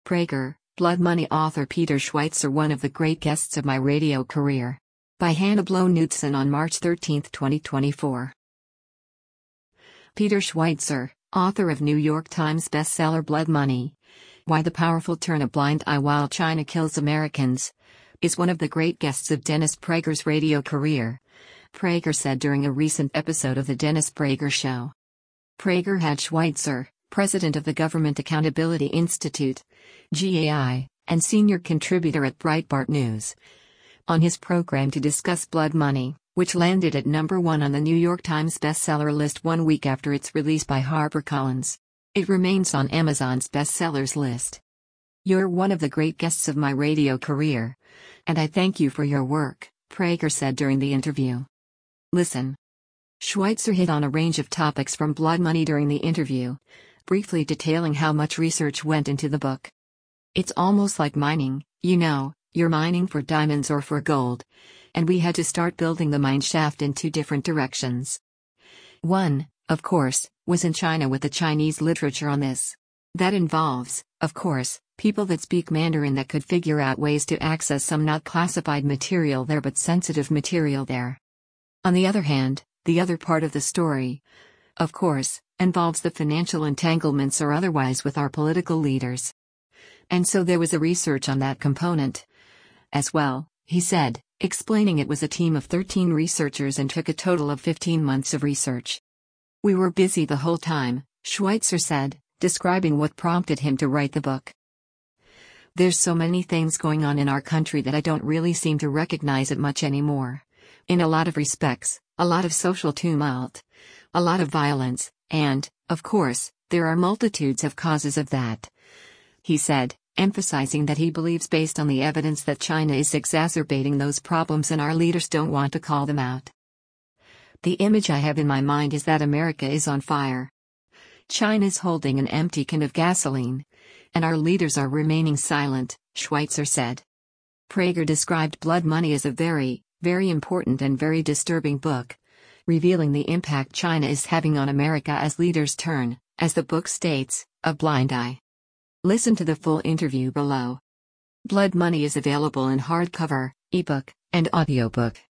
Prager, Blood Money author Peter Schweizer, one of the great guests of my radio career. By Hannah Blow Knudsen on March 13, 2024. Peter Schweizer, author of New York Times bestseller Blood Money: Why the Powerful Turn a Blind Eye While China Kills Americans, is one of the great guests of Dennis Prager's radio career, Prager said during a recent episode of The Dennis Prager Show. Prager had Schweizer, president of the Government Accountability Institute, GAI, and senior contributor at Breitbart News, on his program to discuss Blood Money, which landed at number 1 on the New York Times bestseller list 1 week after its release by HarperCollins. It remains on Amazon's bestsellers list. "You're one of the great guests of my radio career, and I thank you for your work," Prager said during the interview. Listen. Schweizer hit on a range of topics from Blood Money during the interview, briefly detailing how much research went into the book. "It's almost like mining, you're mining for diamonds or for gold, and we had to start building the mine shaft in 2 different directions. One, of course, was in China with the Chinese literature on this. That involves, of course, people that speak Mandarin that could figure out ways to access some not classified material there but sensitive material there. On the other hand, the other part of the story, of course, involves the financial entanglements or otherwise with our political leaders. And so there was a research on that component as well," he said, explaining it was a team of 13 researchers and took a total of 15 months of research. "We were busy the whole time," Schweizer said, describing what prompted him to write the book. "There's so many things going on in our country that I don't really seem to recognize it much anymore. In a lot of respects, a lot of social tumult, a lot of violence, and, of course, there are multitudes of causes of that," he said, emphasizing that he believes based on the evidence that China is exacerbating those problems and our leaders don't want to call them out. "The image I have in my mind is that America is on fire. China's holding an empty can of gasoline, and our leaders are remaining silent," Schweizer said. Prager described Blood Money as a very, very important and very disturbing book, revealing the impact China is having on America as leaders turn, as the book states, a blind eye. Listen to the full interview below. Blood Money is available in hardcover, ebook, and audiobook.